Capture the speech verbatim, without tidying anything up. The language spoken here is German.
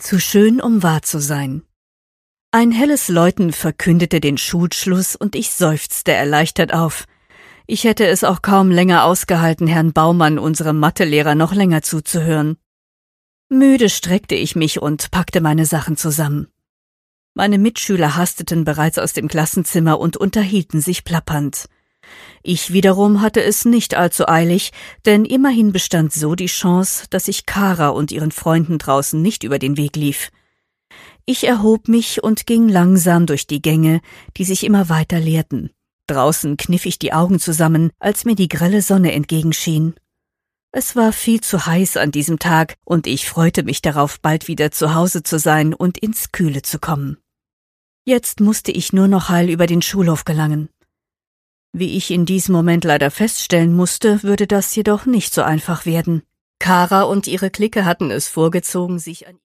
Zu schön, um wahr zu sein. Ein helles Läuten verkündete den Schulschluss und ich seufzte erleichtert auf. Ich hätte es auch kaum länger ausgehalten, Herrn Baumann, unserem Mathelehrer, noch länger zuzuhören. Müde streckte ich mich und packte meine Sachen zusammen. Meine Mitschüler hasteten bereits aus dem Klassenzimmer und unterhielten sich plappernd. Ich wiederum hatte es nicht allzu eilig, denn immerhin bestand so die Chance, dass ich Kara und ihren Freunden draußen nicht über den Weg lief. Ich erhob mich und ging langsam durch die Gänge, die sich immer weiter leerten. Draußen kniff ich die Augen zusammen, als mir die grelle Sonne entgegenschien. Es war viel zu heiß an diesem Tag, und ich freute mich darauf, bald wieder zu Hause zu sein und ins Kühle zu kommen. Jetzt musste ich nur noch heil über den Schulhof gelangen. Wie ich in diesem Moment leider feststellen musste, würde das jedoch nicht so einfach werden. Kara und ihre Clique hatten es vorgezogen, sich an